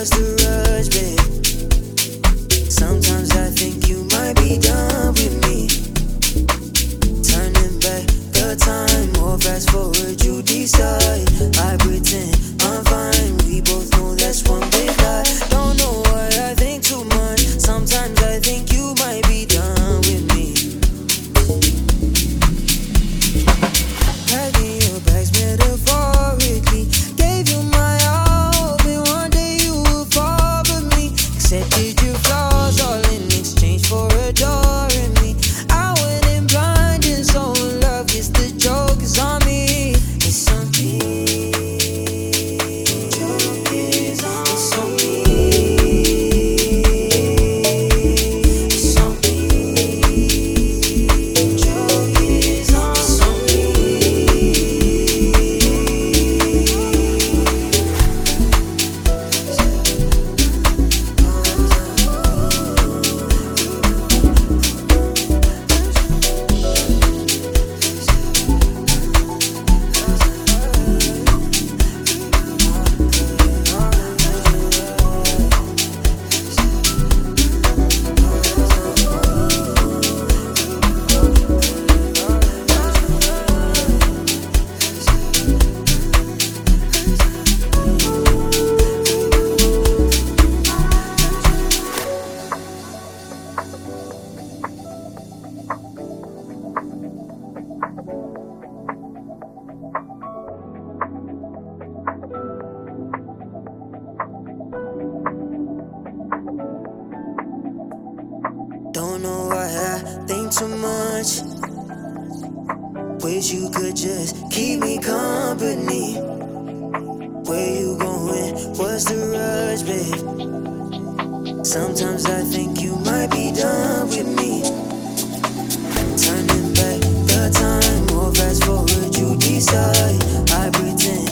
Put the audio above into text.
what's the rush, babe? Sometimes I think you might be done with me. Turning back the time or fast forward, you decide. I pretend I'm fine, we both know that's one big lie. Don't know why I think too much. Sometimes I think you might be done with me. Packing your bags metaphorically. Gave you my all, but one day you would fall for me. Accepted your flaws all in exchange for adoring me. I went in blind and so in love, guess the joke is on me. It's on me. Joke is on me. It's on me. It's on me. Joke is on me. Don't know why I think too much. Wish you could just keep me company. Where you going? What's the rush, babe? Sometimes I think you might be done with me. Turning back the time or fast forward, you decide. I pretend